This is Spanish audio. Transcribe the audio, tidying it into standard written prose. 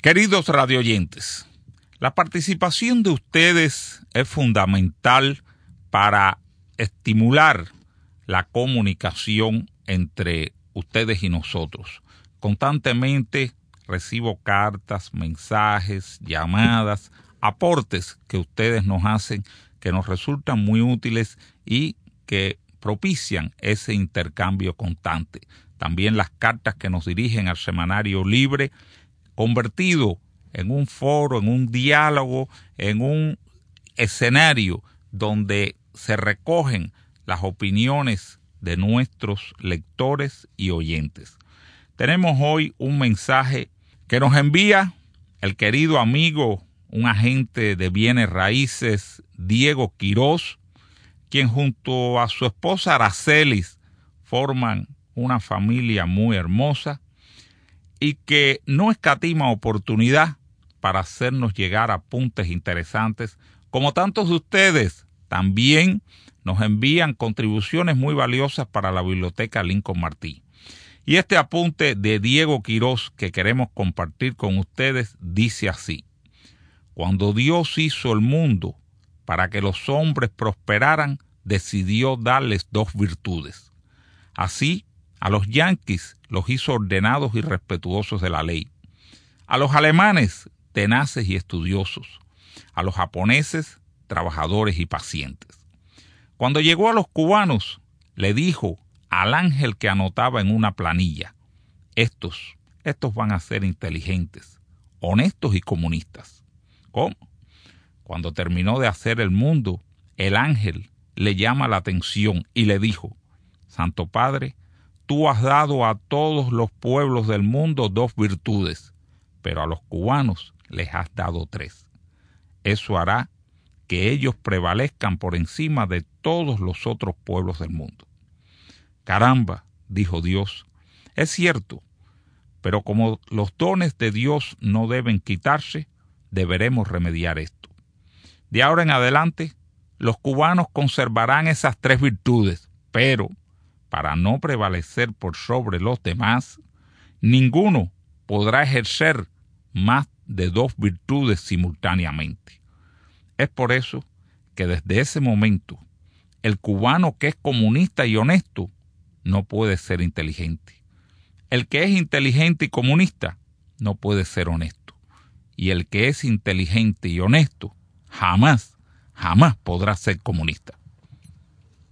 Queridos radioyentes, la participación de ustedes es fundamental para estimular la comunicación entre ustedes y nosotros. Constantemente recibo cartas, mensajes, llamadas, aportes que ustedes nos hacen que nos resultan muy útiles y que propician ese intercambio constante. También las cartas que nos dirigen al Semanario Libre, convertido en un foro, en un diálogo, en un escenario donde se recogen las opiniones de nuestros lectores y oyentes. Tenemos hoy un mensaje que nos envía el querido amigo, un agente de bienes raíces, Diego Quirós, quien junto a su esposa Aracelis forman una familia muy hermosa y que no escatima oportunidad para hacernos llegar apuntes interesantes, como tantos de ustedes también nos envían contribuciones muy valiosas para la Biblioteca Lincoln Martí. Y este apunte de Diego Quirós que queremos compartir con ustedes dice así: cuando Dios hizo el mundo para que los hombres prosperaran, decidió darles dos virtudes. Así, a los yanquis los hizo ordenados y respetuosos de la ley. A los alemanes, tenaces y estudiosos. A los japoneses, trabajadores y pacientes. Cuando llegó a los cubanos, le dijo al ángel que anotaba en una planilla: estos van a ser inteligentes, honestos y comunistas. ¿Cómo? Cuando terminó de hacer el mundo, el ángel le llama la atención y le dijo: Santo Padre, tú has dado a todos los pueblos del mundo dos virtudes, pero a los cubanos les has dado tres. Eso hará que ellos prevalezcan por encima de todos los otros pueblos del mundo. Caramba, dijo Dios, es cierto, pero como los dones de Dios no deben quitarse, deberemos remediar esto. De ahora en adelante, los cubanos conservarán esas tres virtudes, pero para no prevalecer por sobre los demás, ninguno podrá ejercer más de dos virtudes simultáneamente. Es por eso que desde ese momento, el cubano que es comunista y honesto no puede ser inteligente. El que es inteligente y comunista no puede ser honesto. Y el que es inteligente y honesto jamás podrá ser comunista.